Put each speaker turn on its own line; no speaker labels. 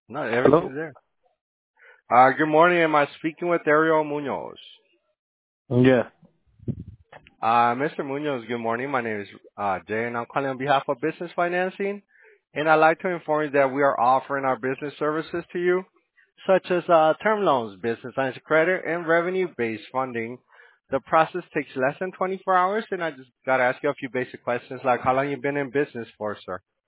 No,
Hello?
everything's there. Good morning. Am I speaking with Ariel Munoz?
Yeah.
Mr. Munoz, good morning. My name is Jay, and I'm calling on behalf of Business Financing. And I'd like to inform you that we are offering our business services to you, such as term loans, business lines of credit, and revenue-based funding. The process takes less than 24 hours, and I just got to ask you a few basic questions, like how long you been in business for, sir?